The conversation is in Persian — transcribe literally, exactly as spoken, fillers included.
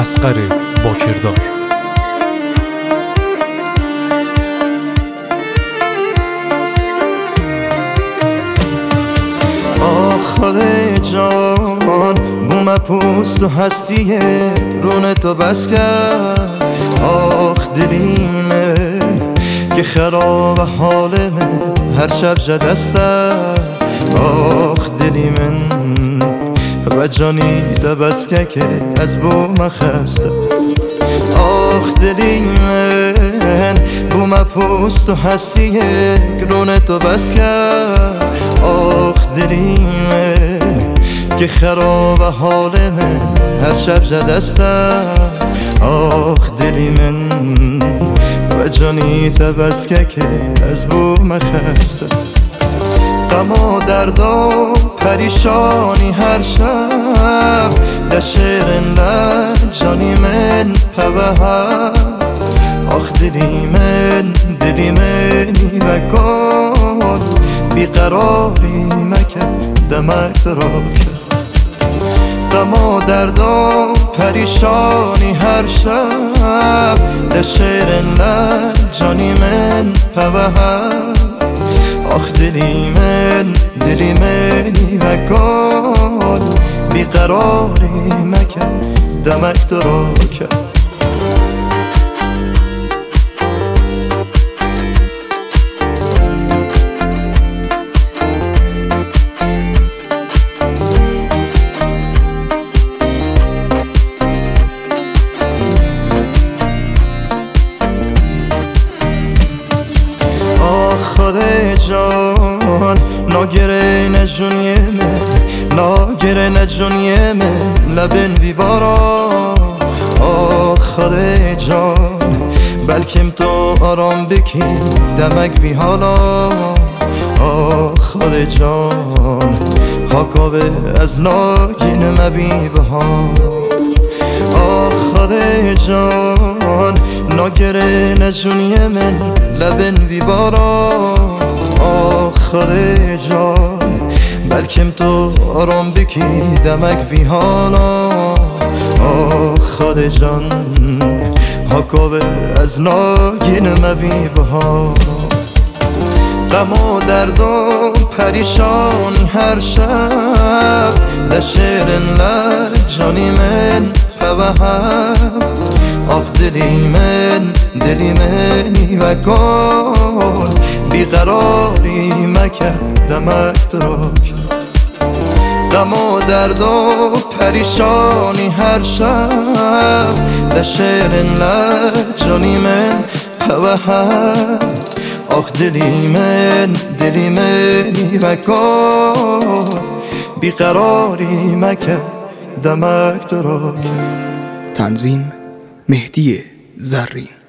اصغر باکردار. خود جان بوم پوست و هستیه رون تو بس کرد. آخ دلی من که خراب حال من هر شب جدسته. آخ دلی من و جانی دبس که که از بوم خسته. آخ دلی من بوم پوست و هستیه رون تو بس کرد. آخ دلی من که خراب حال من هر شب جدسته. آخ دلی من و جانی تبس که که از بوم خسته. غم و درد و پریشانی هر شب در شیرین لب جانی من پبهر. آخ دلی من دلی منی و گل بیقراری مکن دمک را کرد. غم و درد و پریشانی هر شب در شیرین لب جانی من پبهر. آخ دلی من دلی منی و گل بیقراری مکن دمک را کرد. خود جان ناگره نجونیه من ناگره نجونیه من لبن بی بارا. آه خود جان بلکم تو آرام بکی دمک بی حالا. آه خود جان حاکاوه از ناگین مبی بها. آه خود جان ناگره نجونیه من لبن وی بارا. آه خود جان بلکم تو آرام بکی دمک وی حالا. آه خود جان حاکاوه از ناگین موی بها. غم و درد و پریشانی هر شب در شیرین لب جانی من پبهر. آخ دلی من دلی منی و گل بیقراری مکن دمک را کرد. غم و درد و پریشانی هر شب در شیرین لب جانی من پبهر. آخ دلی من دلی منی و گل بیقراری مکن دمک را کرد. تنظیم مهدی زرین.